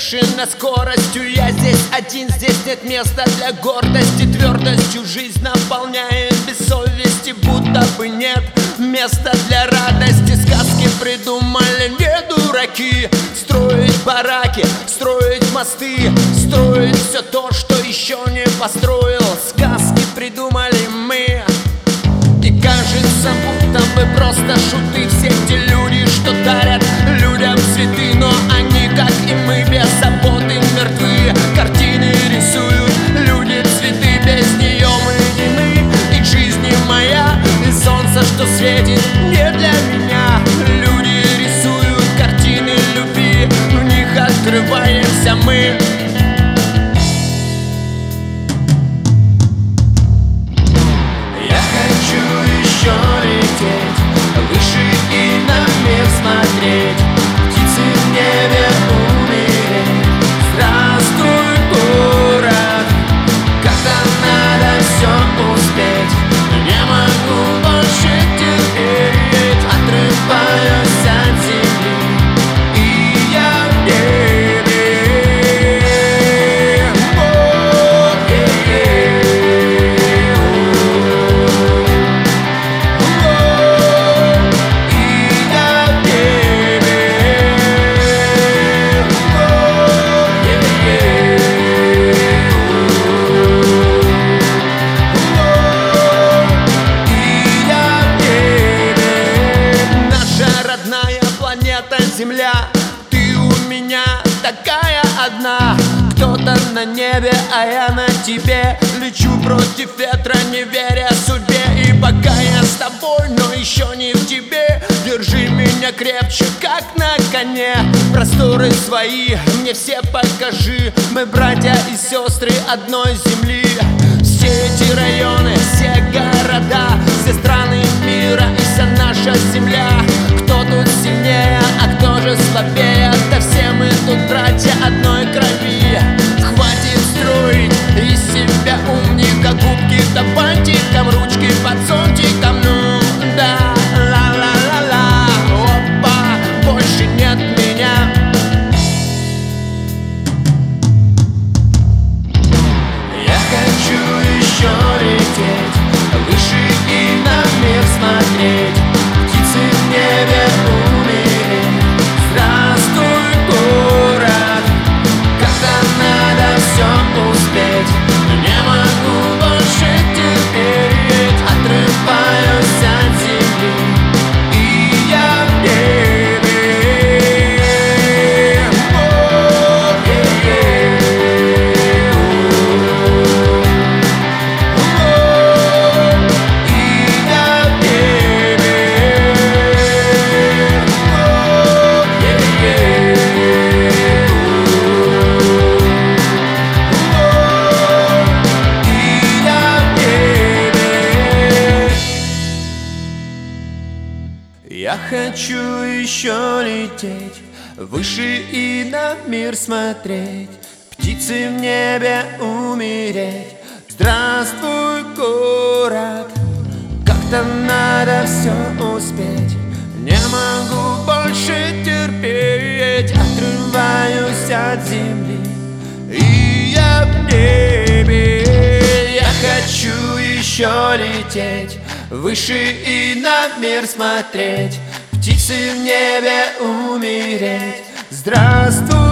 бешеной скоростью. Я здесь один, здесь нет места для гордости. Твердостью жизнь наполняет без совести, будто бы нет места для радости. Сказки придумали не дураки. Строить бараки, строить мосты, строить все то, что еще не построил. Сказки придумали мы, и кажется, будто бы просто шуты. Все те люди, что дарят людям цветы, но они, как и мы, без заботы мертвы. Картины рисуют люди цветы, без нее мы немы. И жизнь не моя, и солнце, что светит, не для меня. Люди рисуют картины любви, в них открываемся мы. Лететь выше и на мир смотреть, птицы в небе умереть. Здравствуй, город, как-то надо все успеть. Не могу больше терпеть, отрываюсь от земли, и я в небе. Земля, ты у меня такая одна. Кто-то на небе, а я на тебе. Лечу против ветра, не веря судьбе. И пока я с тобой, но еще не в тебе, держи меня крепче, как на коне. Просторы свои мне все покажи. Мы братья и сестры одной земли. Все эти районы, все города, все страны мира и вся наша земля. Кто тут сильнее, а кто же слабее? Да все мы тут братья одной крови. Хватит строить из себя умника, губки да бантиком, ручки под зонтиком. Ну да, ла-ла-ла-ла, опа, больше нет меня. Я хочу еще лететь выше и на мир смотреть, птицы в небе умереть. Здравствуй, город, как-то надо все успеть. Не могу больше терпеть, отрываюсь от земли, и я в небе. Я хочу еще лететь выше и на мир смотреть, птицы в небе умереть. Здравствуй, город, как-то надо все успеть. Не могу больше терпеть, отрываюсь от земли, и я в небе. Я хочу еще лететь выше и на мир смотреть, птицы в небе умереть. Здравствуй,